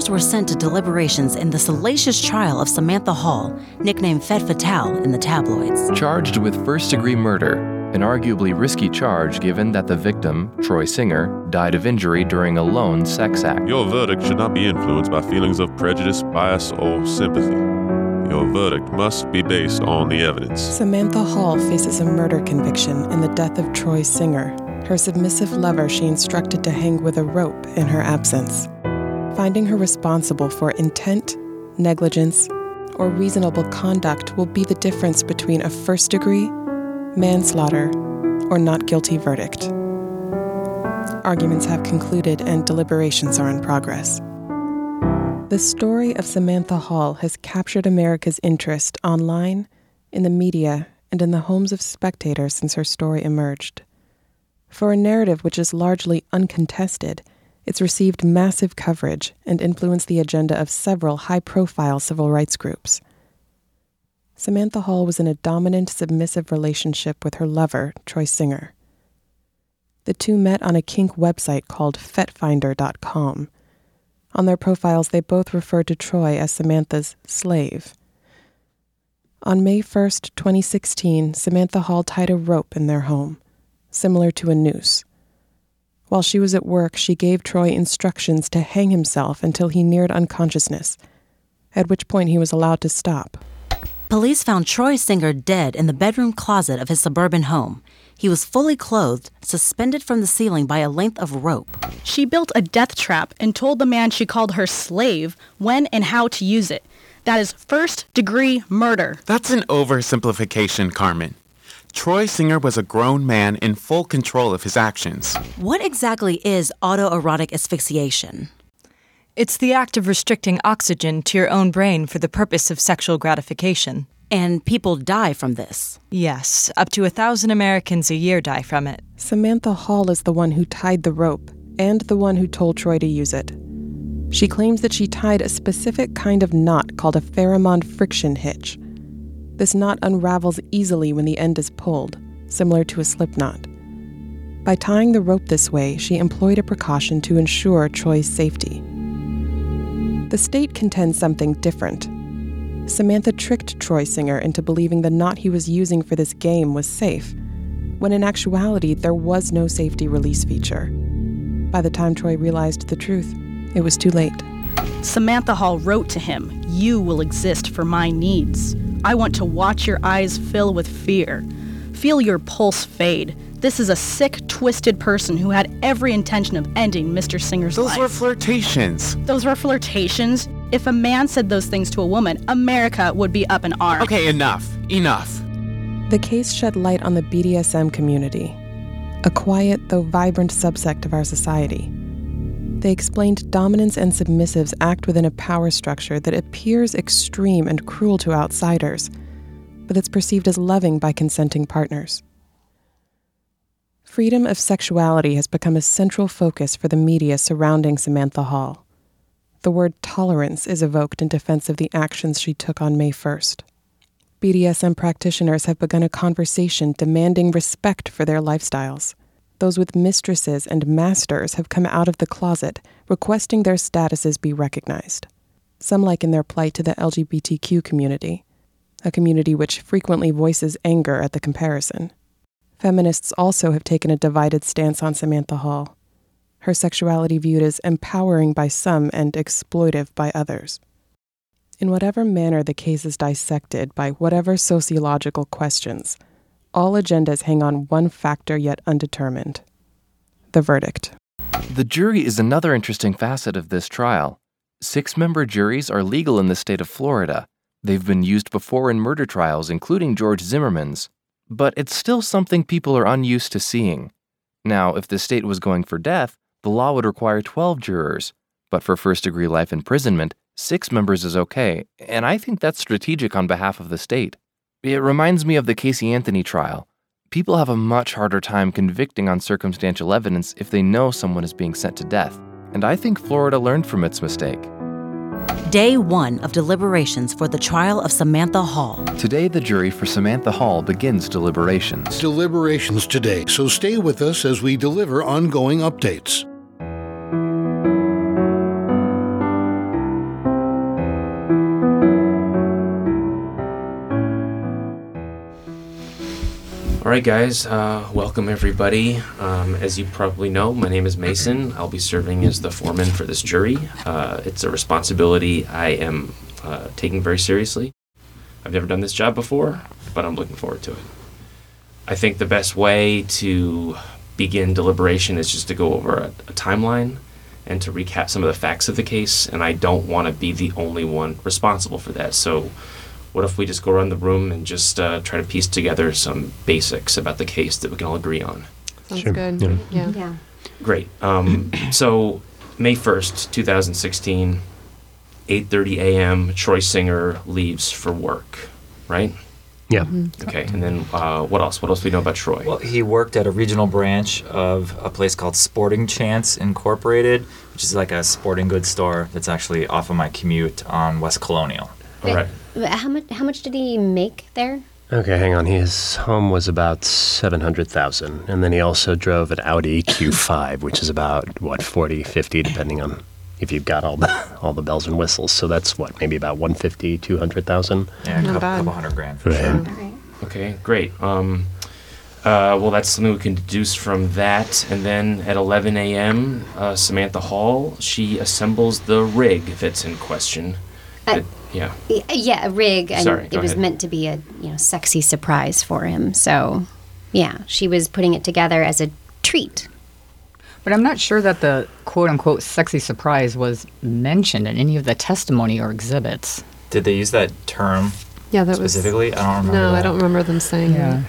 were sent to deliberations in the salacious trial of Samantha Hall, nicknamed Femme Fatale in the tabloids. Charged with first-degree murder, an arguably risky charge given that the victim, Troy Singer, died of injury during a lone sex act. Your verdict should not be influenced by feelings of prejudice, bias, or sympathy. Your verdict must be based on the evidence. Samantha Hall faces a murder conviction in the death of Troy Singer, her submissive lover she instructed to hang with a rope in her absence. Finding her responsible for intent, negligence, or reasonable conduct will be the difference between a first-degree, manslaughter, or not guilty verdict. Arguments have concluded and deliberations are in progress. The story of Samantha Hall has captured America's interest online, in the media, and in the homes of spectators since her story emerged. For a narrative which is largely uncontested, it's received massive coverage and influenced the agenda of several high-profile civil rights groups. Samantha Hall was in a dominant, submissive relationship with her lover, Troy Singer. The two met on a kink website called FetFinder.com. On their profiles, they both referred to Troy as Samantha's slave. On May 1st, 2016, Samantha Hall tied a rope in their home, similar to a noose. While she was at work, she gave Troy instructions to hang himself until he neared unconsciousness, at which point he was allowed to stop. Police found Troy Singer dead in the bedroom closet of his suburban home. He was fully clothed, suspended from the ceiling by a length of rope. She built a death trap and told the man she called her slave when and how to use it. That is first-degree murder. That's an oversimplification, Carmen. Troy Singer was a grown man in full control of his actions. What exactly is autoerotic asphyxiation? It's the act of restricting oxygen to your own brain for the purpose of sexual gratification. And people die from this? Yes, up to 1,000 Americans a year die from it. Samantha Hall is the one who tied the rope and the one who told Troy to use it. She claims that she tied a specific kind of knot called a pheromone friction hitch. This knot unravels easily when the end is pulled, similar to a slip knot. By tying the rope this way, she employed a precaution to ensure Troy's safety. The state contends something different. Samantha tricked Troy Singer into believing the knot he was using for this game was safe, when in actuality there was no safety release feature. By the time Troy realized the truth, it was too late. Samantha Hall wrote to him, "You will exist for my needs. I want to watch your eyes fill with fear. Feel your pulse fade. This is a sick, twisted person who had every intention of ending Mr. Singer's life." Those were flirtations. Those were flirtations? If a man said those things to a woman, America would be up in arms. Okay, enough. The case shed light on the BDSM community, a quiet though vibrant subsect of our society. They explained dominants and submissives act within a power structure that appears extreme and cruel to outsiders, but that's perceived as loving by consenting partners. Freedom of sexuality has become a central focus for the media surrounding Samantha Hall. The word tolerance is evoked in defense of the actions she took on May 1st. BDSM practitioners have begun a conversation demanding respect for their lifestyles. Those with mistresses and masters have come out of the closet, requesting their statuses be recognized. Some liken their plight to the LGBTQ community, a community which frequently voices anger at the comparison. Feminists also have taken a divided stance on Samantha Hall, her sexuality viewed as empowering by some and exploitive by others. In whatever manner the case is dissected by whatever sociological questions, all agendas hang on one factor yet undetermined: the verdict. The jury is another interesting facet of this trial. 6-member juries are legal in the state of Florida. They've been used before in murder trials, including George Zimmerman's. But it's still something people are unused to seeing. Now, if the state was going for death, the law would require 12 jurors. But for first-degree life imprisonment, 6 members is okay, and I think that's strategic on behalf of the state. It reminds me of the Casey Anthony trial. People have a much harder time convicting on circumstantial evidence if they know someone is being sent to death, and I think Florida learned from its mistake. Day 1 of deliberations for the trial of Samantha Hall. Today, the jury for Samantha Hall begins deliberations. Deliberations today, so stay with us as we deliver ongoing updates. All right, guys, welcome everybody. As you probably know, my name is Mason. I'll be serving as the foreman for this jury. It's a responsibility I am taking very seriously. I've never done this job before, but I'm looking forward to it. I think the best way to begin deliberation is just to go over a timeline and to recap some of the facts of the case, and I don't want to be the only one responsible for that. So what if we just go around the room and just try to piece together some basics about the case that we can all agree on? Sounds good. Yeah. Great. So May 1st, 2016, 8:30 a.m., Troy Singer leaves for work, right? Yeah. Okay, and then what else? What else do we know about Troy? Well, he worked at a regional branch of a place called Sporting Chance Incorporated, which is like a sporting goods store that's actually off of my commute on West Colonial. All right. How much did he make there? Okay, hang on. His home was about $700,000, and then he also drove an Audi Q5, which is about, what, 40, 50, depending on if you've got all the bells and whistles. So that's what, maybe about 150, 200,000. Yeah, a couple $100,000 for Right. sure. Okay, great. Well, that's something we can deduce from that. And then at 11 a.m., Samantha Hall, she assembles the rig that's in question. Yeah. Yeah, a rig, and Sorry, it was ahead. meant to be a sexy surprise for him. So, yeah, she was putting it together as a treat. But I'm not sure that the quote-unquote sexy surprise was mentioned in any of the testimony or exhibits. Did they use that term specifically? I don't remember No, that. I don't remember them saying that.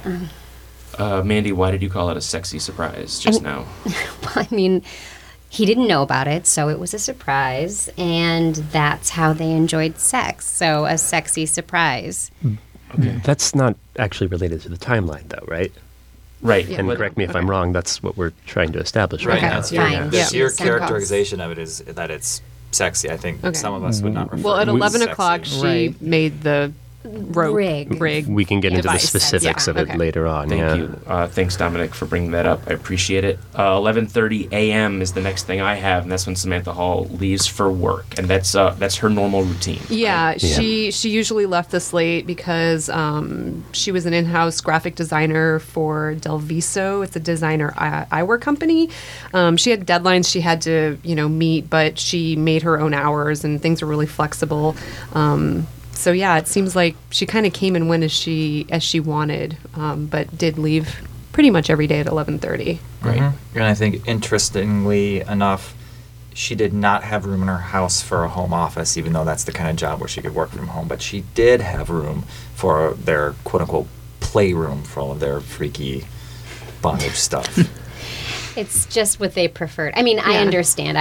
Mandy, why did you call it a sexy surprise just now? Well, I mean, he didn't know about it, so it was a surprise, and that's how they enjoyed sex. So, a sexy surprise. Okay. That's not actually related to the timeline, though, right? Right. And correct me if I'm wrong, that's what we're trying to establish right now. Your characterization of it is that it's sexy. I think some of us would not refer Well, at to it as 11 o'clock, sexy. she made the rope rig. We can get into the device. specifics of it Okay. later on. Thank you. Thanks, Dominic, for bringing that up. I appreciate it. 11:30 a.m. is the next thing I have, and that's when Samantha Hall leaves for work, and that's her normal routine. Yeah, she usually left this late because she was an in-house graphic designer for Delviso. It's a designer eyewear company. She had deadlines she had to meet, but she made her own hours, and things were really flexible. So yeah, it seems like she kind of came and went as she wanted, but did leave pretty much every day at 11:30. Right. And I think, interestingly enough, she did not have room in her house for a home office, even though that's the kind of job where she could work from home. But she did have room for their quote-unquote playroom for all of their freaky bondage stuff. It's just what they preferred. I mean, I understand.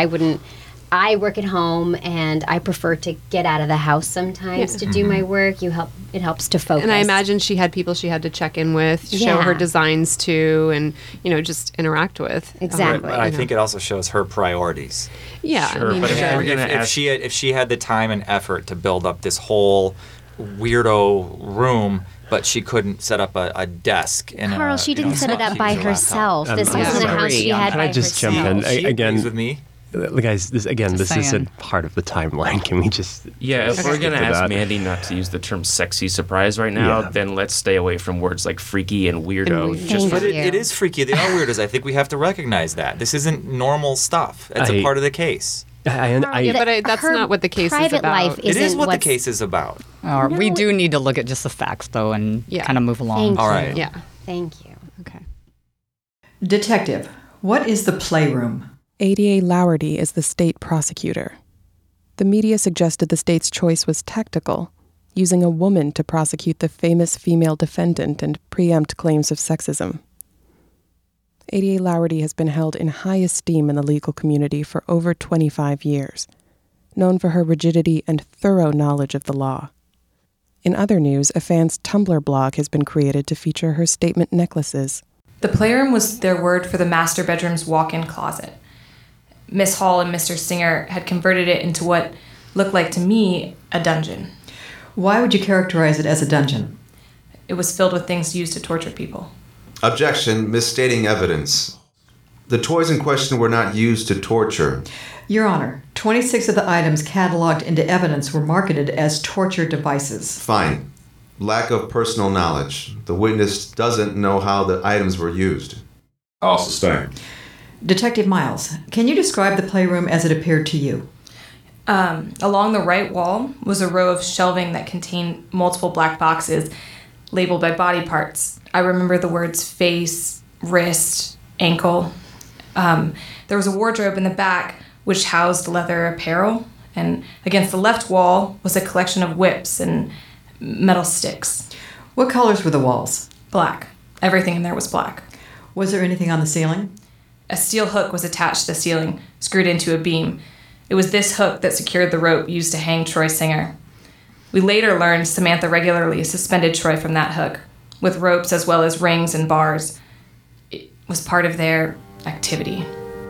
I work at home, and I prefer to get out of the house sometimes to do my work. It helps to focus. And I imagine she had people she had to check in with, show her designs to, and just interact with. Exactly. But I think it also shows her priorities. Yeah, Sure, but if we're gonna if she had the time and effort to build up this whole weirdo room, but she couldn't set up a desk. Carl, she didn't set it up by herself. This wasn't a house she had by herself. Can I just jump in again? With me? Guys, this isn't part of the timeline. Can we just... Yeah, if we're going to ask Mandy not to use the term sexy surprise right now, then let's stay away from words like freaky and weirdo. But it is freaky. They are weirdos. I think we have to recognize that. This isn't normal stuff. It's a part of the case. But that's not what the case is about. It is what the case is about. We do need to look at just the facts, though, and kind of move along. Thank All you. right. Yeah. Thank you. Okay. Detective, what is the playroom? ADA Lowerty is the state prosecutor. The media suggested the state's choice was tactical, using a woman to prosecute the famous female defendant and preempt claims of sexism. ADA Lowerty has been held in high esteem in the legal community for over 25 years, known for her rigidity and thorough knowledge of the law. In other news, a fan's Tumblr blog has been created to feature her statement necklaces. The playroom was their word for the master bedroom's walk-in closet. Miss Hall and Mr. Singer had converted it into what looked like to me a dungeon. Why would you characterize it as a dungeon? It was filled with things used to torture people. Objection, misstating evidence. The toys in question were not used to torture. Your Honor, 26 of the items cataloged into evidence were marketed as torture devices. Fine. Lack of personal knowledge. The witness doesn't know how the items were used. I'll sustain. Detective Miles, can you describe the playroom as it appeared to you? Along the right wall was a row of shelving that contained multiple black boxes labeled by body parts. I remember the words face, wrist, ankle. There was a wardrobe in the back which housed leather apparel, and against the left wall was a collection of whips and metal sticks. What colors were the walls? Black. Everything in there was black. Was there anything on the ceiling? A steel hook was attached to the ceiling, screwed into a beam. It was this hook that secured the rope used to hang Troy Singer. We later learned Samantha regularly suspended Troy from that hook, with ropes as well as rings and bars. It was part of their activity.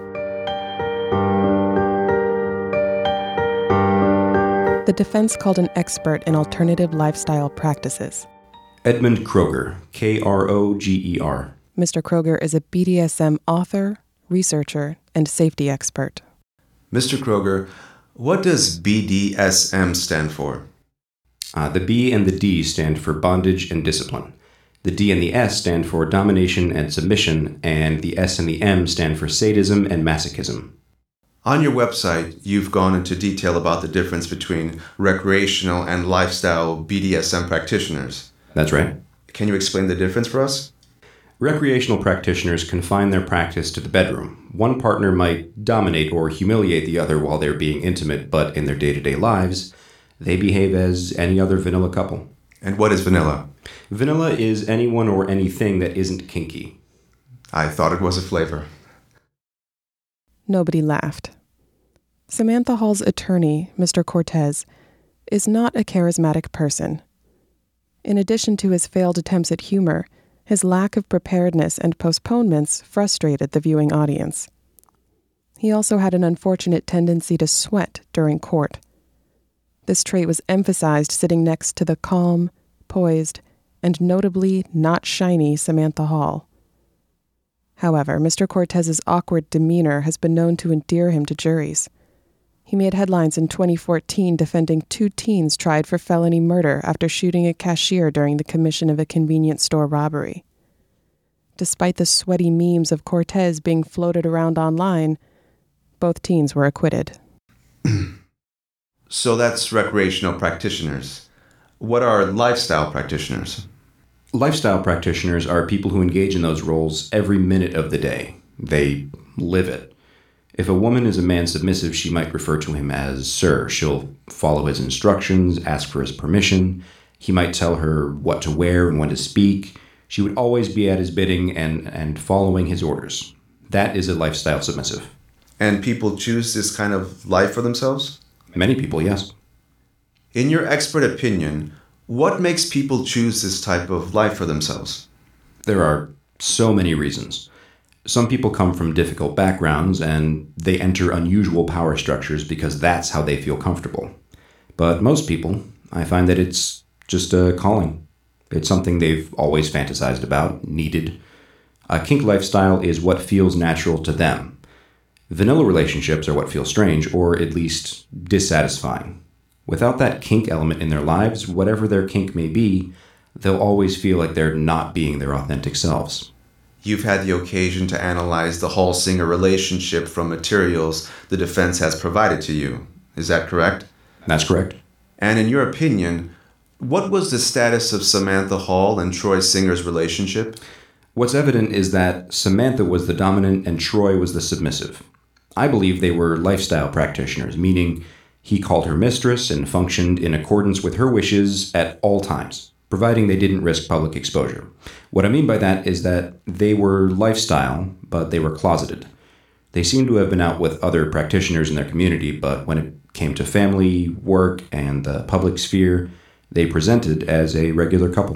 The defense called an expert in alternative lifestyle practices. Edmund Kroger, Kroger. Mr. Kroger is a BDSM author, researcher, and safety expert. Mr. Kroger, what does BDSM stand for? The B and the D stand for bondage and discipline. The D and the S stand for domination and submission, and the S and the M stand for sadism and masochism. On your website, you've gone into detail about the difference between recreational and lifestyle BDSM practitioners. That's right. Can you explain the difference for us? Recreational practitioners confine their practice to the bedroom. One partner might dominate or humiliate the other while they're being intimate, but in their day-to-day lives, they behave as any other vanilla couple. And what is vanilla? Vanilla is anyone or anything that isn't kinky. I thought it was a flavor. Nobody laughed. Samantha Hall's attorney, Mr. Cortez, is not a charismatic person. In addition to his failed attempts at humor, his lack of preparedness and postponements frustrated the viewing audience. He also had an unfortunate tendency to sweat during court. This trait was emphasized sitting next to the calm, poised, and notably not shiny Samantha Hall. However, Mr. Cortez's awkward demeanor has been known to endear him to juries. He made headlines in 2014 defending 2 teens tried for felony murder after shooting a cashier during the commission of a convenience store robbery. Despite the sweaty memes of Cortez being floated around online, both teens were acquitted. So that's recreational practitioners. What are lifestyle practitioners? Lifestyle practitioners are people who engage in those roles every minute of the day. They live it. If a woman is a man submissive, she might refer to him as sir. She'll follow his instructions, ask for his permission. He might tell her what to wear and when to speak. She would always be at his bidding and following his orders. That is a lifestyle submissive. And people choose this kind of life for themselves? Many people, yes. In your expert opinion, what makes people choose this type of life for themselves? There are so many reasons. Some people come from difficult backgrounds and they enter unusual power structures because that's how they feel comfortable. But most people, I find that it's just a calling. It's something they've always fantasized about, needed. A kink lifestyle is what feels natural to them. Vanilla relationships are what feel strange, or at least dissatisfying. Without that kink element in their lives, whatever their kink may be, they'll always feel like they're not being their authentic selves. You've had the occasion to analyze the Hall-Singer relationship from materials the defense has provided to you. Is that correct? That's correct. And in your opinion, what was the status of Samantha Hall and Troy Singer's relationship? What's evident is that Samantha was the dominant and Troy was the submissive. I believe they were lifestyle practitioners, meaning he called her mistress and functioned in accordance with her wishes at all times, providing they didn't risk public exposure. What I mean by that is that they were lifestyle, but they were closeted. They seem to have been out with other practitioners in their community, but when it came to family, work, and the public sphere, they presented as a regular couple.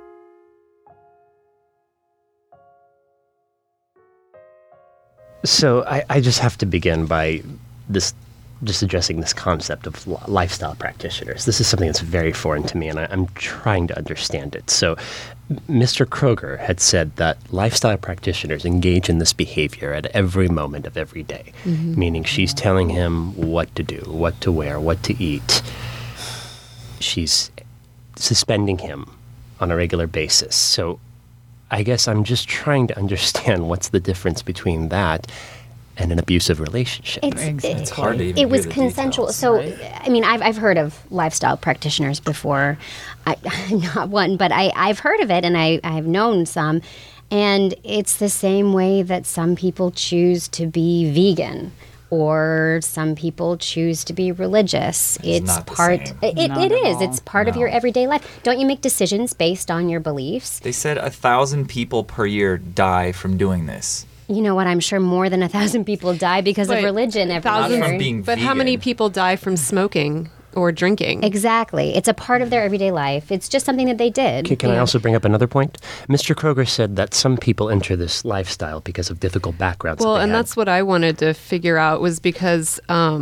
So I just have to begin by just addressing this concept of lifestyle practitioners. This is something that's very foreign to me, and I'm trying to understand it. So Mr. Kroger had said that lifestyle practitioners engage in this behavior at every moment of every day, meaning she's telling him what to do, what to wear, what to eat. She's suspending him on a regular basis. So I guess I'm just trying to understand what's the difference between that and an abusive relationship. It's hard to even It was hear the consensual. details, So, right? I mean, I've heard of lifestyle practitioners before. I'm not one, but I've heard of it, and I've known some. And it's the same way that some people choose to be vegan, or some people choose to be religious. It's not the part. same. It is. It's part of your everyday life. Don't you make decisions based on your beliefs? They said 1,000 people per year die from doing this. You know what? I'm sure more than 1,000 people die because of religion every year. But how many people die from smoking or drinking? Exactly. It's a part of their everyday life. It's just something that they did. Can I also bring up another point? Mr. Kroger said that some people enter this lifestyle because of difficult backgrounds. Well, and that's what I wanted to figure out was because,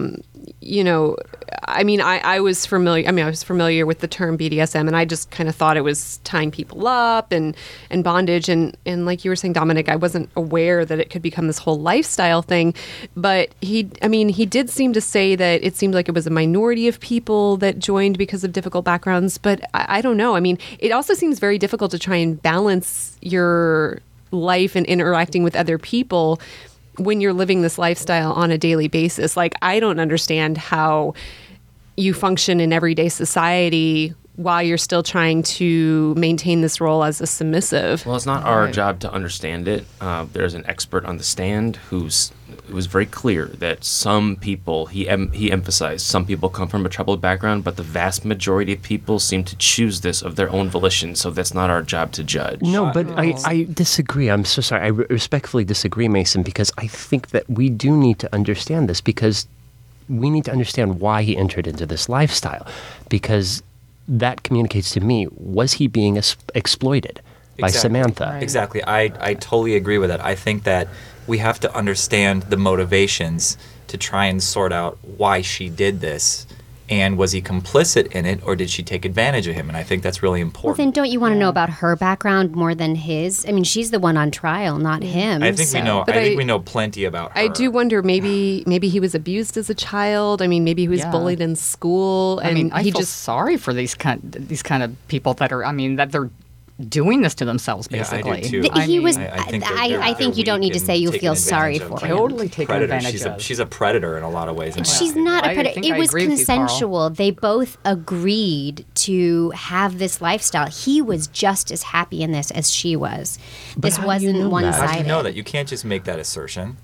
I was familiar. I was familiar with the term BDSM, and I just kind of thought it was tying people up and bondage. And like you were saying, Dominic, I wasn't aware that it could become this whole lifestyle thing. But he did seem to say that it seemed like it was a minority of people that joined because of difficult backgrounds. But I don't know. I mean, it also seems very difficult to try and balance your life and interacting with other people when you're living this lifestyle on a daily basis. Like, I don't understand how you function in everyday society while you're still trying to maintain this role as a submissive. Well, it's not our job to understand it. There's an expert on the stand it was very clear that some people, he emphasized, some people come from a troubled background, but the vast majority of people seem to choose this of their own volition, so that's not our job to judge. No, but I disagree. I'm so sorry. I respectfully disagree, Mason, because I think that we do need to understand this, because we need to understand why he entered into this lifestyle, because that communicates to me, was he being exploited by Samantha? Right. Exactly. I totally agree with that. I think that we have to understand the motivations to try and sort out why she did this. And was he complicit in it, or did she take advantage of him? And I think that's really important. Well, then don't you want to know about her background more than his? I mean, she's the one on trial, not him. I think we know. I think we know plenty about her. I do wonder, maybe he was abused as a child. I mean, maybe he was bullied in school. And I feel sorry for these kind of people that are. I mean, that they're doing this to themselves, basically. Yeah, I do too. I think you don't need to say you feel sorry for him. Totally taken advantage of. She's a predator in a lot of ways. She's not a predator. It was consensual. They both agreed to have this lifestyle. He was just as happy in this as she was. This wasn't one-sided. How do you know that? You can't just make that assertion.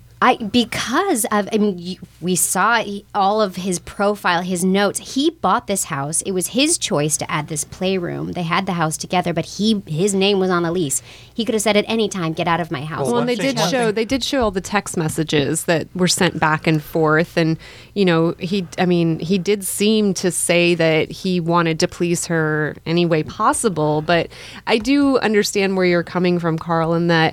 We saw all of his profile, his notes. He bought this house. It was his choice to add this playroom. They had the house together, but his name was on the lease. He could have said at any time, "Get out of my house." Well, and they did show all the text messages that were sent back and forth, and he did seem to say that he wanted to please her any way possible. But I do understand where you're coming from, Carl, in that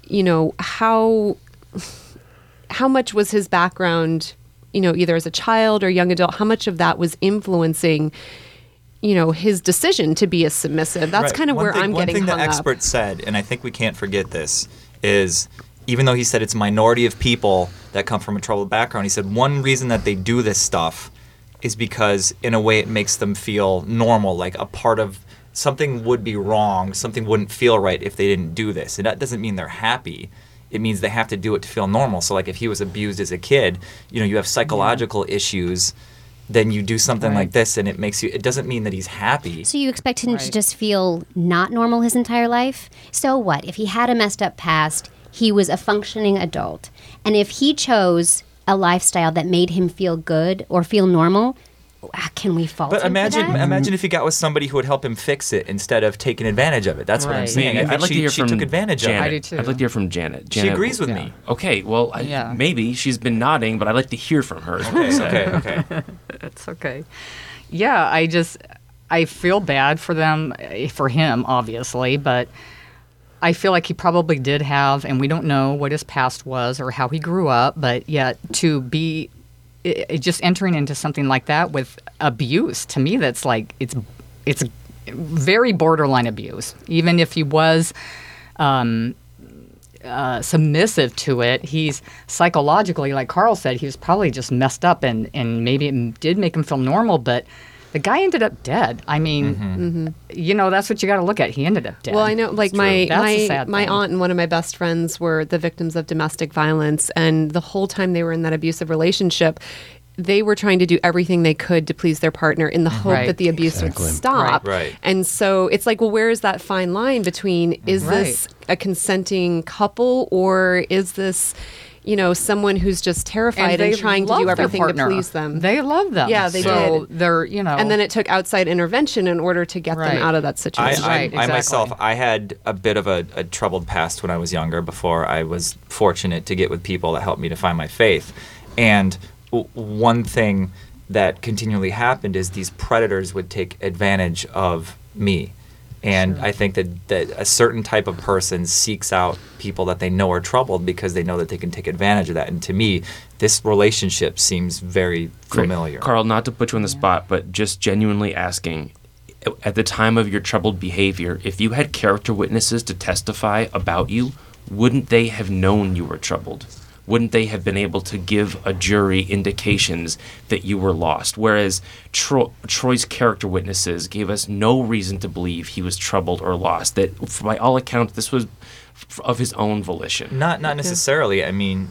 how much was his background, either as a child or young adult, how much of that was influencing, his decision to be a submissive? That's kind of where I'm getting hung up. One thing the expert said, and I think we can't forget this, is even though he said it's a minority of people that come from a troubled background, he said one reason that they do this stuff is because, in a way, it makes them feel normal, like a part of something would be wrong, something wouldn't feel right if they didn't do this. And that doesn't mean they're happy. It means they have to do it to feel normal. So, like, if he was abused as a kid, you have psychological issues, then you do something like this, and it doesn't mean that he's happy. So you expect him to just feel not normal his entire life? So what? If he had a messed up past, he was a functioning adult. And if he chose a lifestyle that made him feel good or feel normal, can we fault him for that? Imagine if he got with somebody who would help him fix it instead of taking advantage of it. That's what I'm saying. I'd like to hear from she took advantage Janet. of it. I do too. I'd like to hear from Janet. She agrees with me. Okay, well, maybe she's been nodding, but I'd like to hear from her. Okay. That's okay. Yeah, I feel bad for them, for him, obviously, but I feel like he probably did have, and we don't know what his past was or how he grew up, but yet to be just entering into something like that with abuse, to me, that's like it's very borderline abuse. Even if he was submissive to it, he's psychologically, like Carl said, he was probably just messed up, and maybe it did make him feel normal, but The guy ended up dead. I mean, that's what you got to look at. He ended up dead. Well, I know, like my my aunt and one of my best friends were the victims of domestic violence, and the whole time they were in that abusive relationship, they were trying to do everything they could to please their partner in the hope that the abuse would stop. Right. And so it's like, well, where is that fine line between is this a consenting couple, or is this, someone who's just terrified and trying to do everything to please them? They love them. Yeah, they did. They're, And then it took outside intervention in order to get them out of that situation. I myself, I had a bit of a troubled past when I was younger before I was fortunate to get with people that helped me to find my faith. And one thing that continually happened is these predators would take advantage of me. And I think that a certain type of person seeks out people that they know are troubled because they know that they can take advantage of that. And to me, this relationship seems very familiar. Carl, not to put you on the spot, but just genuinely asking, at the time of your troubled behavior, if you had character witnesses to testify about you, wouldn't they have known you were troubled? Wouldn't they have been able to give a jury indications that you were lost? Whereas Troy's character witnesses gave us no reason to believe he was troubled or lost. That, by all accounts, this was of his own volition. Not necessarily. I mean,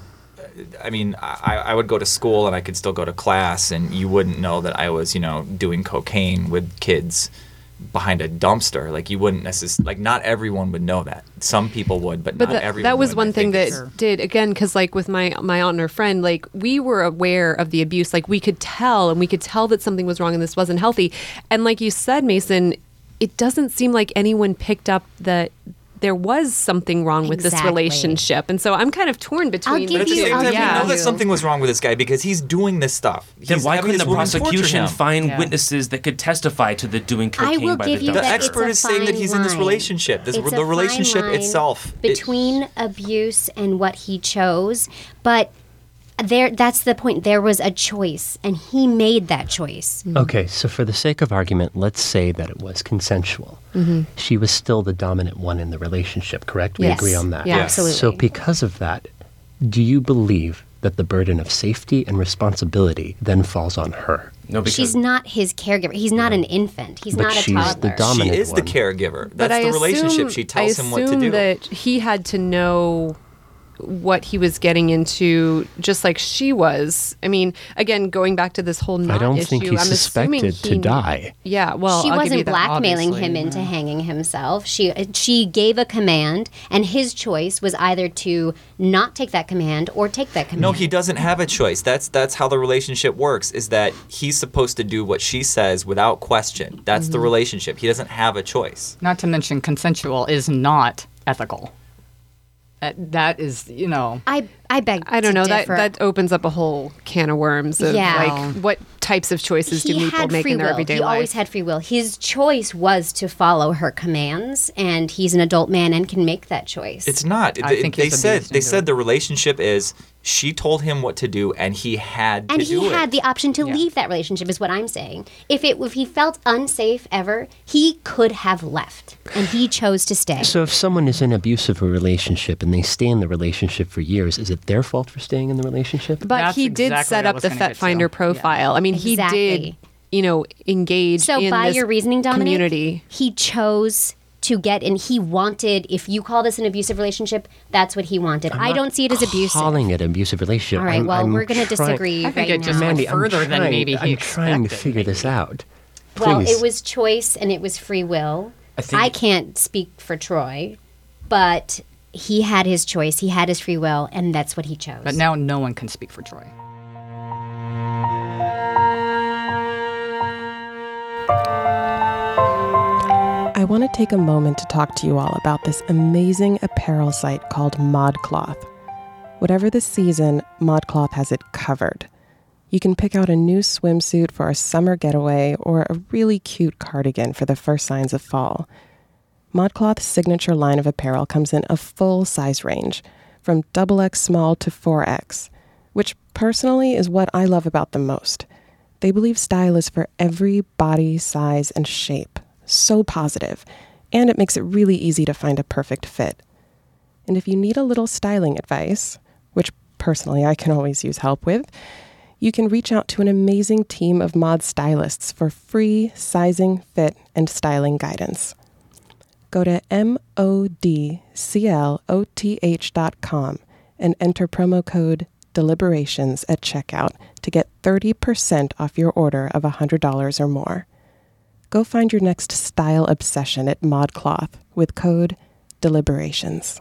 I would go to school and I could still go to class, and you wouldn't know that I was, doing cocaine with kids behind a dumpster. Like, you wouldn't necessarily, like, not everyone would know that. Some people would, but not everyone that was would, one thing that did, again, because like with my aunt and her friend, like, we were aware of the abuse. Like, we could tell that something was wrong and this wasn't healthy. And like you said, Mason, it doesn't seem like anyone picked up that there was something wrong with this relationship. And so I'm kind of torn between But at the same time, we know that something was wrong with this guy because he's doing this stuff. Then why couldn't the prosecution find witnesses that could testify to the doing cocaine by the dumpster? The expert is saying that he's in this relationship. The relationship itself. Between abuse and what he chose. But that's the point. There was a choice, and he made that choice. Okay, so for the sake of argument, let's say that it was consensual. She was still the dominant one in the relationship, correct? We agree on that. Yeah, absolutely. So because of that, do you believe that the burden of safety and responsibility then falls on her? No, because she's not his caregiver. He's not an infant. He's not a she's toddler. the dominant She is the caregiver. That's the relationship. She tells him what to do. I assume that he had to know what he was getting into, just like she was. I mean, again, going back to this whole knot issue, I don't think he's suspected to die. Yeah, well, she I'll give you wasn't that, blackmailing obviously. him into hanging himself. She gave a command, and his choice was either to not take that command or take that command. No, he doesn't have a choice. That's how the relationship works, is that he's supposed to do what she says without question. That's the relationship. He doesn't have a choice. Not to mention consensual is not ethical. That is, I beg I don't know. to differ. That opens up a whole can of worms of like what types of choices do He people had make free in their will. everyday He life. always had free will. His choice was to follow her commands, and he's an adult man and can make that choice. It's not. I think They he's said abused into it. the relationship is she told him what to do, and he had to And do he it. had the option to leave that relationship, is what I'm saying. If he felt unsafe ever, he could have left, and he chose to stay. So if someone is in an abusive relationship and they stay in the relationship for years, is it their fault for staying in the relationship? But That's he did exactly set what I up was the gonna Fet get to. Finder profile. I mean, he did, engage So in by this your reasoning, Dominic, community. he chose to get in. He wanted, if you call this an abusive relationship, that's what he wanted. I don't see it as abusive. Calling it an abusive relationship. All right, I'm we're going to trying- disagree I think right it just now. went Mandy, I'm further than trying- maybe he I'm trying to expected, figure this out. Well, Please. it was choice and it was free will. think- I can't speak for Troy, but he had his choice. He had his free will, and that's what he chose. But now no one can speak for Troy. I want to take a moment to talk to you all about this amazing apparel site called ModCloth. Whatever the season, ModCloth has it covered. You can pick out a new swimsuit for a summer getaway or a really cute cardigan for the first signs of fall. ModCloth's signature line of apparel comes in a full size range, from XXX small to 4X, which personally is what I love about them most. They believe style is for every body, size, and shape. So positive, and it makes it really easy to find a perfect fit. And if you need a little styling advice, which personally I can always use help with, you can reach out to an amazing team of mod stylists for free sizing, fit, and styling guidance. Go to modcloth.com and enter promo code DELIBERATIONS at checkout to get 30% off your order of $100 or more. Go find your next style obsession at ModCloth with code DELIBERATIONS.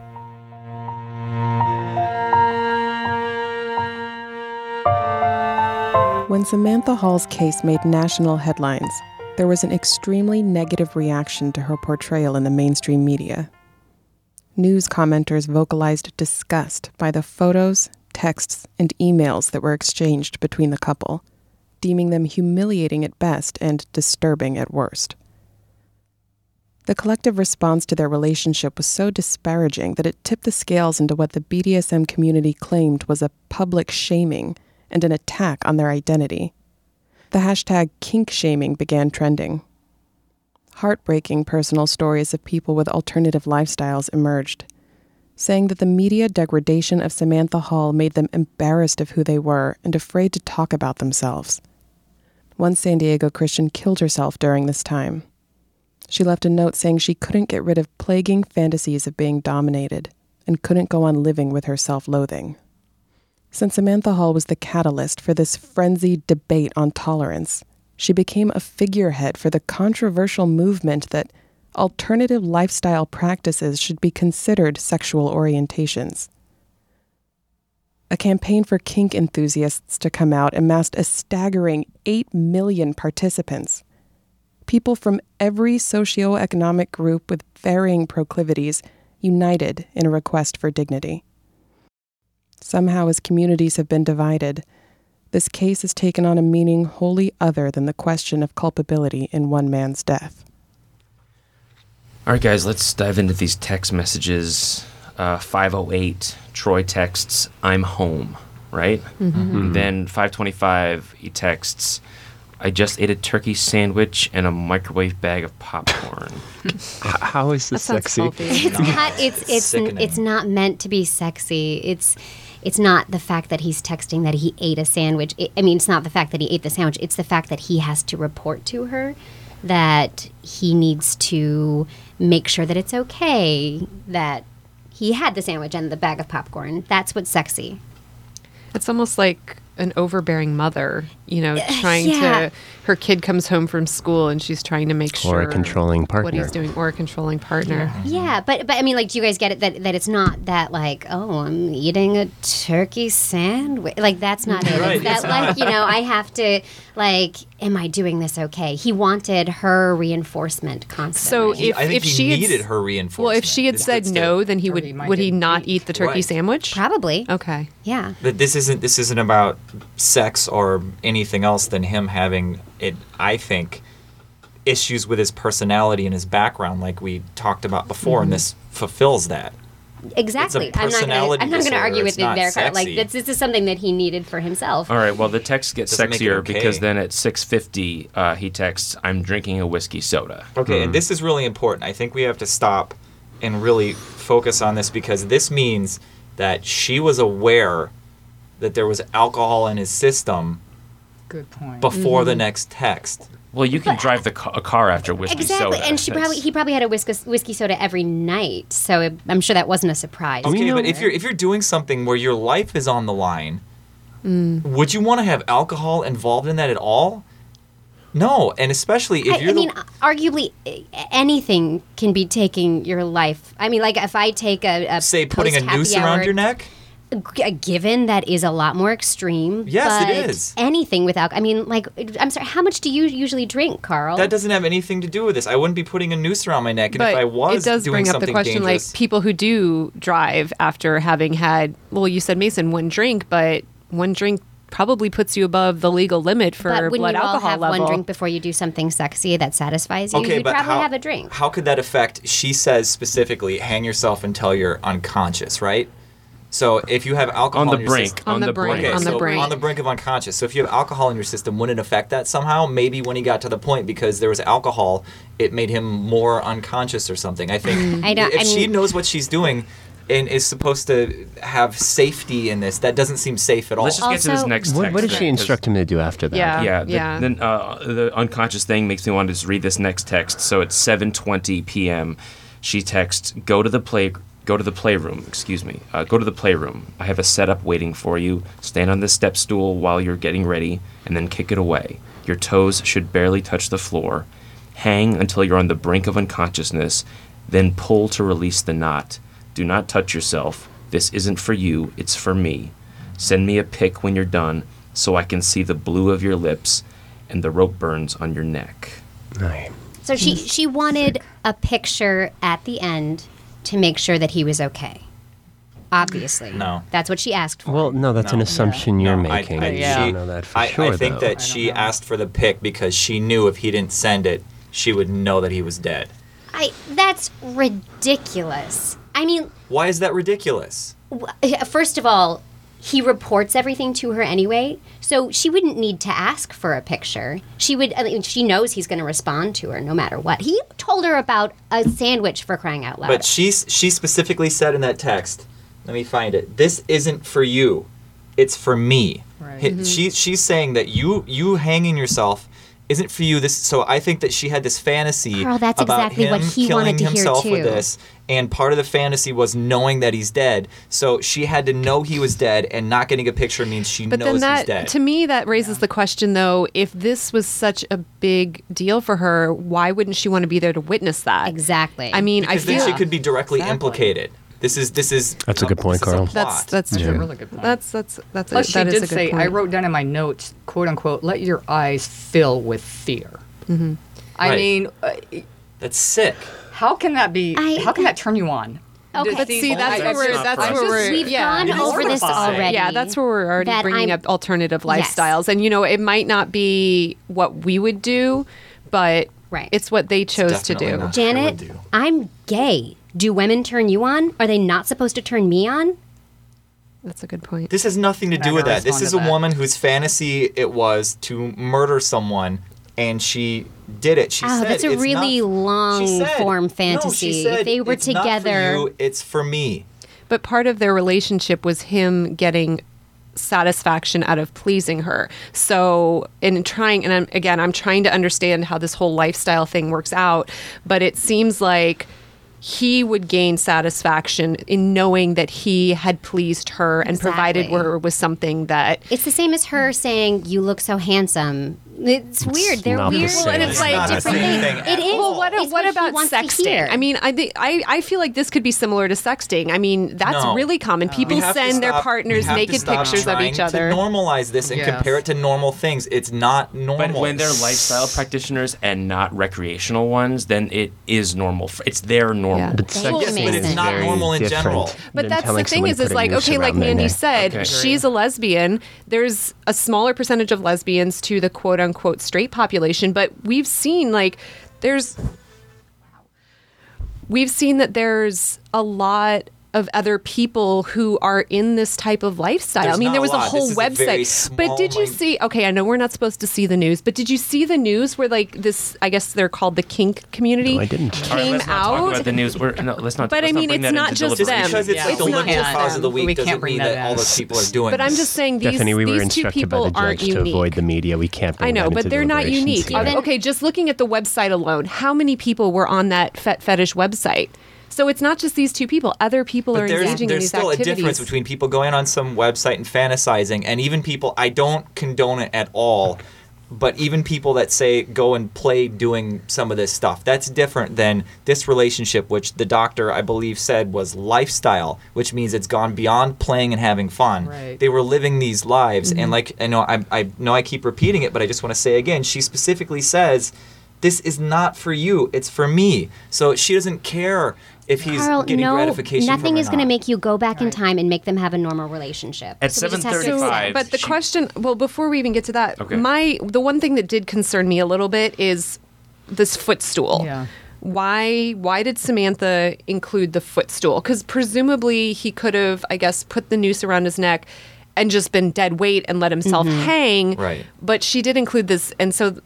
When Samantha Hall's case made national headlines, there was an extremely negative reaction to her portrayal in the mainstream media. News commenters vocalized disgust by the photos, texts, and emails that were exchanged between the couple, deeming them humiliating at best and disturbing at worst. The collective response to their relationship was so disparaging that it tipped the scales into what the BDSM community claimed was a public shaming and an attack on their identity. The hashtag kink-shaming began trending. Heartbreaking personal stories of people with alternative lifestyles emerged, saying that the media degradation of Samantha Hall made them embarrassed of who they were and afraid to talk about themselves. One San Diego Christian killed herself during this time. She left a note saying she couldn't get rid of plaguing fantasies of being dominated and couldn't go on living with her self-loathing. Since Samantha Hall was the catalyst for this frenzied debate on tolerance, she became a figurehead for the controversial movement that alternative lifestyle practices should be considered sexual orientations. A campaign for kink enthusiasts to come out amassed a staggering 8 million participants. People from every socioeconomic group with varying proclivities united in a request for dignity. Somehow, as communities have been divided, this case has taken on a meaning wholly other than the question of culpability in one man's death. All right, guys, let's dive into these text messages. 508, Troy texts, "I'm home," right? And then 525, he texts, "I just ate a turkey sandwich and a microwave bag of popcorn." How is this sexy? It's not meant to be sexy. It's not the fact that he's texting that he ate a sandwich. It's not the fact that he ate the sandwich. It's the fact that he has to report to her that he needs to make sure that it's okay that he had the sandwich and the bag of popcorn. That's what's sexy. It's almost like an overbearing mother, trying to, her kid comes home from school and she's trying to make sure. Or a controlling partner. What he's doing, or a controlling partner. Yeah, but do you guys get it that it's not that I'm eating a turkey sandwich? That's not it. Right, It's that I have to, am I doing this okay? He wanted her reinforcement constantly. So I think if she needed her reinforcement. Well, if she had said no, then would he not eat the turkey sandwich? Probably. Okay. Yeah. But this isn't about sex or anything else than him having I think, issues with his personality and his background, like we talked about before, and this fulfills that. Exactly. I'm not going to argue with you there, Carl. This is something that he needed for himself. All right, well, the text gets sexier okay. because then at 6:50, he texts, "I'm drinking a whiskey soda." Okay, and this is really important. I think we have to stop and really focus on this because this means that she was aware that there was alcohol in his system. Good point. Before the next text. Well, you can drive a car after whiskey soda. Exactly, and he probably had a whiskey soda every night, so I'm sure that wasn't a surprise. Okay, but if you're doing something where your life is on the line, would you want to have alcohol involved in that at all? No, and especially if you're. Arguably, anything can be taking your life. If I take a say putting a noose around your neck. Given that is a lot more extreme. Yes, but it is. Anything with alcohol. I'm sorry, how much do you usually drink, Carl? That doesn't have anything to do with this. I wouldn't be putting a noose around my neck. And but if I was it does doing bring up the something question, dangerous, people who do drive after having had, you said, Mason, one drink, but one drink probably puts you above the legal limit for blood alcohol all have level. one drink before you do something sexy that satisfies you? You'd probably have a drink. How could that affect, she says specifically, hang yourself until you're unconscious, right? So if you have alcohol in your system, on the brink of unconscious. So if you have alcohol in your system, wouldn't it affect that somehow? Maybe when he got to the point because there was alcohol, it made him more unconscious or something. I think she knows what she's doing, and is supposed to have safety in this. That doesn't seem safe at all. Let's just get to this next text. What did she instruct him to do after that? Then the unconscious thing makes me want to just read this next text. So it's 7:20 p.m. She texts, go to the playroom. Go to the playroom. I have a setup waiting for you. Stand on the step stool while you're getting ready, and then kick it away. Your toes should barely touch the floor. Hang until you're on the brink of unconsciousness, then pull to release the knot. Do not touch yourself. This isn't for you, it's for me. Send me a pic when you're done so I can see the blue of your lips and the rope burns on your neck. Right. So she wanted a picture at the end to make sure that he was okay. Obviously. No. That's what she asked for. Well, no, that's an assumption you're making. I You don't know that for sure, I think though. that she asked for the pic because she knew if he didn't send it, she would know that he was dead. That's ridiculous. I mean, Why is that ridiculous? first of all, he reports everything to her anyway, so she wouldn't need to ask for a picture. She knows he's going to respond to her no matter what. He told her about a sandwich, for crying out loud. But she specifically said in that text, let me find it. This isn't for you. It's for me. Right. She's saying that you hanging yourself isn't for you. So I think that she had this fantasy Carl, that's about exactly him what he killing wanted to hear, himself with too. this. And part of the fantasy was knowing that he's dead. So she had to know he was dead, and not getting a picture means she But knows then he's dead. to me, that raises the question, though, if this was such a big deal for her, why wouldn't she want to be there to witness that? Exactly. I mean, because I feel then she could be directly implicated. This is. That's a good point, Carl. that's Yeah. a really good point. That's Plus, she that is did a good say, point. I wrote down in my notes, quote unquote, let your eyes fill with fear. Mm-hmm. I Right. mean, That's sick. how can that be? How can that turn you on? Okay. But see, that's where we're We've gone over this already. Yeah, that's where we're already that bringing I'm- up alternative Yes. lifestyles, and it might not be what we would do, but it's what they chose to do. Janet, I'm gay. Do women turn you on? Are they not supposed to turn me on? That's a good point. This has nothing to do with that. This is a woman whose fantasy it was to murder someone, and she did it. She Oh, said that's a it's really not, long she said- form No, fantasy. she said, If they were it's not together, for you, it's for me. But part of their relationship was him getting satisfaction out of pleasing her. So I'm trying to understand how this whole lifestyle thing works out, but it seems like he would gain satisfaction in knowing that he had pleased her and provided Exactly. her with something that it's the same as her saying, "You look so handsome." It's weird. They're not the weird. same. and it's like not the different same things. thing. It is. Well, what It's what he about wants to sexting? hear. I mean, I feel like this could be similar to sexting. I mean, that's No. really common. People We have to send their stop- partners we have to naked stop pictures of trying each to other. normalize this and Yes. compare it to normal things. It's not normal. But when they're lifestyle practitioners and not recreational ones, then it is normal. It's their normal. Yeah. But Thank you, sex Mason. is It's not very normal in different general. But than that's the telling thing somebody is put a like, noose okay, like around their Mandy neck. said, Okay. she's a lesbian. There's a smaller percentage of lesbians to the quote unquote straight population, but we've seen that there's a lot of other people who are in this type of lifestyle. There's I mean, not there was a a lot. whole This is a very website. But did you small see, okay, I know we're not supposed to see the news, but did you see the news where like this, I guess they're called the kink community, No, I didn't. All right, came let's not talk out? about the news. Let's not. But let's I not mean, bring it's that not into just deliberation. them. Because it's It's the not liberal just cause of the them. week We doesn't can't bring mean that that all in. those people are doing But I'm this. just saying these, Stephanie, we were these two instructed by people the aren't judge to avoid unique. the media. We can't bring I know, that but into they're not deliberations unique. here. Okay, just looking at the website alone, how many people were on that fetish website? So it's not just these two people. Other people are But engaging in there's these still activities. a difference between people going on some website and fantasizing, and even people, I don't condone it at all, but even people that say go and play doing some of this stuff, that's different than this relationship, which the doctor, I believe, said was lifestyle, which means it's gone beyond playing and having fun. Right. They were living these lives, and like I know I keep repeating it, but I just want to say again, she specifically says, this is not for you, it's for me. So she doesn't care if he's Carl, getting no, gratification from nothing her is going to not. make you go back in time and make them have a normal relationship. At So we just have to 7:35, accept- But the question, well, before we even get to that, Okay. the one thing that did concern me a little bit is this footstool. Yeah. Why did Samantha include the footstool? Because presumably he could have, I guess, put the noose around his neck and just been dead weight and let himself hang. Right. But she did include this, and so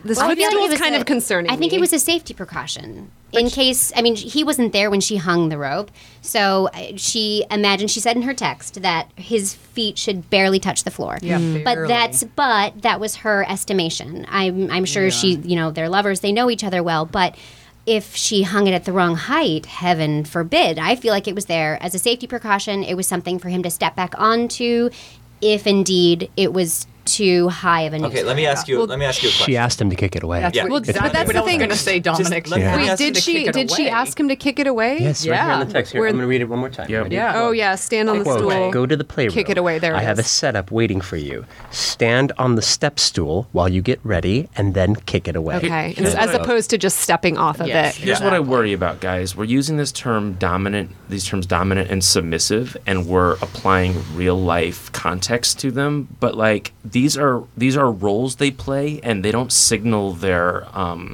This Well, I feel like footstool it is was kind of concerning. I think me. it was a safety precaution. In case, I mean, he wasn't there when she hung the rope. So she said in her text that his feet should barely touch the floor. Yeah, But that was her estimation. I'm sure they're lovers, they know each other well, but if she hung it at the wrong height, heaven forbid. I feel like it was there as a safety precaution. It was something for him to step back onto if indeed it was too high of a noose. Okay, let me ask you a question. She asked him to kick it away. That's Yeah. what, But that's the thing. going to say, Dominic. Wait, did she ask him to kick it away? Yes, right here in the text. Here, I'm going to read it one more time. Yep. Ready? Oh yeah, stand on the Quote, stool. go to the playroom. Kick it away. There it I have a is. setup waiting for you. Stand on the step stool while you get ready, and then kick it away. Okay, Here's as what I- opposed to just stepping off of it. Here's what I worry about, guys. We're using these terms dominant and submissive, and we're applying real life context to them. But like these are roles they play, and they don't signal their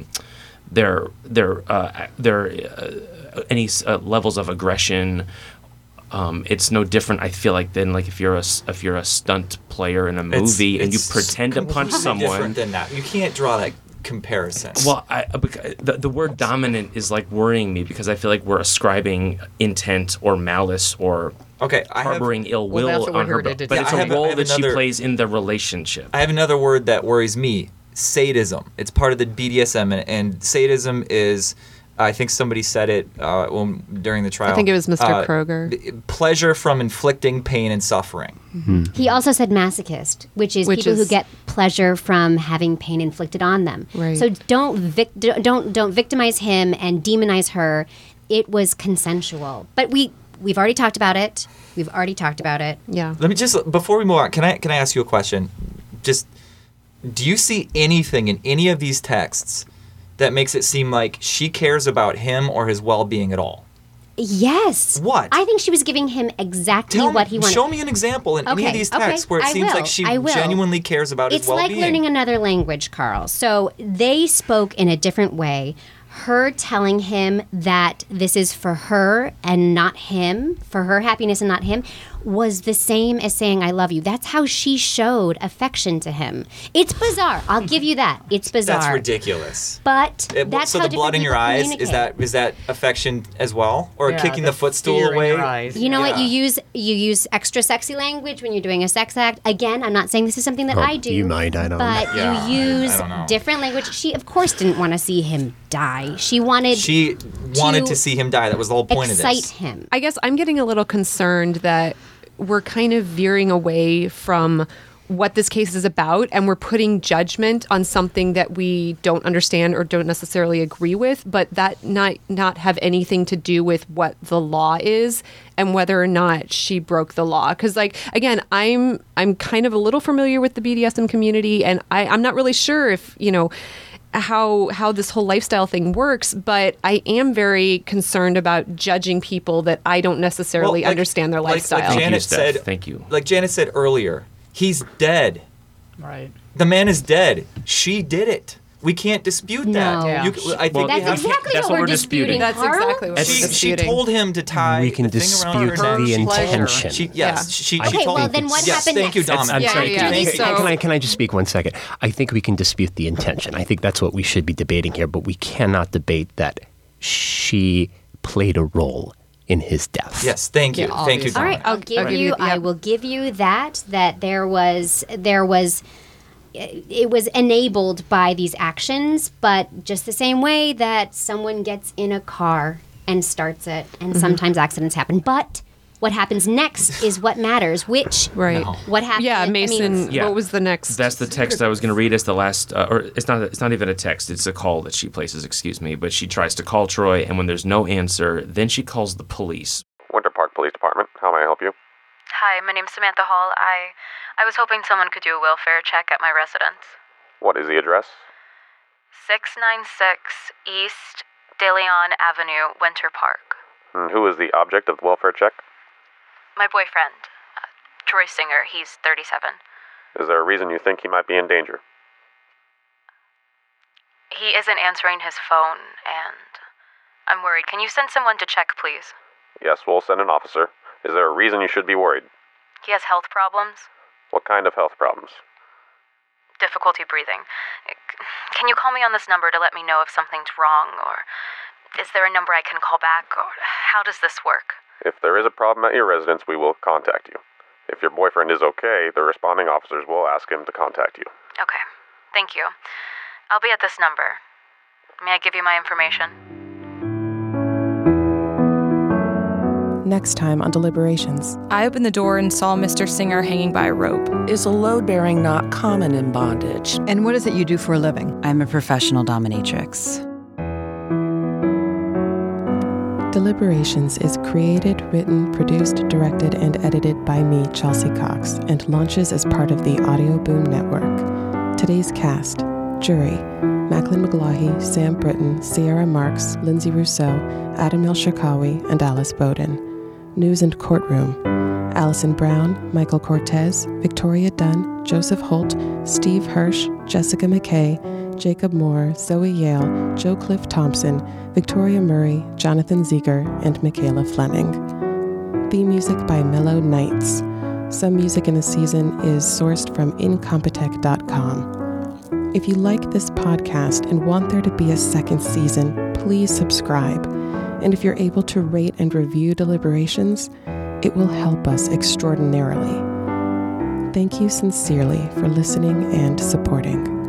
any levels of aggression. It's no different, I feel like, than like if you're a stunt player in a movie and you pretend to punch someone. Different than that. You can't draw that comparison. Well, the word dominant is like worrying me because I feel like we're ascribing intent or malice or harboring ill will on her. But it's a role that she plays in the relationship. I have another word that worries me: sadism. It's part of the BDSM, and sadism is. I think somebody said it during the trial. I think it was Mr. Kroger. Pleasure from inflicting pain and suffering. Mm-hmm. He also said masochist, which is people who get pleasure from having pain inflicted on them. Right. So don't victimize him and demonize her. It was consensual, but we've already talked about it. Yeah. Let me just before we move on. Can I ask you a question? Just do you see anything in any of these texts that makes it seem like she cares about him or his well-being at all? Yes. What? I think she was giving him exactly what he wanted. Show me an example in any of these texts where it seems like she genuinely cares about his well-being. It's like learning another language, Carl. So they spoke in a different way. Her telling him that this is for her and not him, for her happiness and not him, was the same as saying, I love you. That's how she showed affection to him. It's bizarre. I'll give you that. It's bizarre. That's ridiculous. But that's so how the blood in your eyes, is that affection as well? Or kicking the footstool away? You know what? You use extra sexy language when you're doing a sex act. Again, I'm not saying this is something that I do. You might, I don't know. But you use different language. She, of course, didn't want to see him die. She wanted to see him die. That was the whole point of this. Excite him. I guess I'm getting a little concerned that we're kind of veering away from what this case is about, and we're putting judgment on something that we don't understand or don't necessarily agree with, but that not have anything to do with what the law is and whether or not she broke the law. Because, like, again, I'm kind of a little familiar with the BDSM community, and I'm not really sure if, how this whole lifestyle thing works, but I am very concerned about judging people that I don't necessarily understand their lifestyle. Like Janet said, thank you. Like Janet said earlier, he's dead. Right. The man is dead. She did it. We can't dispute that. Yeah. I think that's exactly what we're disputing. That's exactly what we're She disputing. told him to tie We can the thing around dispute her neck. the intention. She Okay, told well, him. then what Yes, happened thank you, next? Dominic. I'm sorry. Yeah. Can I just speak 1 second? I think we can dispute the intention. I think that's what we should be debating here, but we cannot debate that she played a role in his death. Yes, thank you. Thank you, All right, Dominic. I will give you that there was it was enabled by these actions, but just the same way that someone gets in a car and starts it, and sometimes accidents happen. But what happens next is what matters. Which what happened? Yeah, Mason. Yeah. What was the next? That's the text I was going to read as the last, or it's not even a text. It's a call that she places. Excuse me, but she tries to call Troy, and when there's no answer, then she calls the police. Winter Park Police Department. How may I help you? Hi, my name's Samantha Hall. I was hoping someone could do a welfare check at my residence. What is the address? 696 East De Leon Avenue, Winter Park. And who is the object of the welfare check? My boyfriend, Troy Singer. He's 37. Is there a reason you think he might be in danger? He isn't answering his phone, and I'm worried. Can you send someone to check, please? Yes, we'll send an officer. Is there a reason you should be worried? He has health problems. What kind of health problems? Difficulty breathing. Can you call me on this number to let me know if something's wrong, or is there a number I can call back, or how does this work? If there is a problem at your residence, we will contact you. If your boyfriend is okay, the responding officers will ask him to contact you. Okay. Thank you. I'll be at this number. May I give you my information? Next time on Deliberations. I opened the door and saw Mr. Singer hanging by a rope. Is a load bearing not common in bondage? And what is it you do for a living? I'm a professional dominatrix. Deliberations is created, written, produced, directed, and edited by me, Chelsea Cox, and launches as part of the Audio Boom Network. Today's cast: Jury, Macklin McGlaughy, Sam Britton, Sierra Marks, Lindsay Rousseau, Adam El-Shirkawi, and Alice Bowden. News and Courtroom: Allison Brown, Michael Cortez, Victoria Dunn, Joseph Holt, Steve Hirsch, Jessica McKay, Jacob Moore, Zoe Yale, Joe Cliff Thompson, Victoria Murray, Jonathan Zieger, and Michaela Fleming. Theme music by Mellow Nights. Some music in the season is sourced from Incompetech.com. If you like this podcast and want there to be a second season, please subscribe. And if you're able to rate and review Deliberations, it will help us extraordinarily. Thank you sincerely for listening and supporting.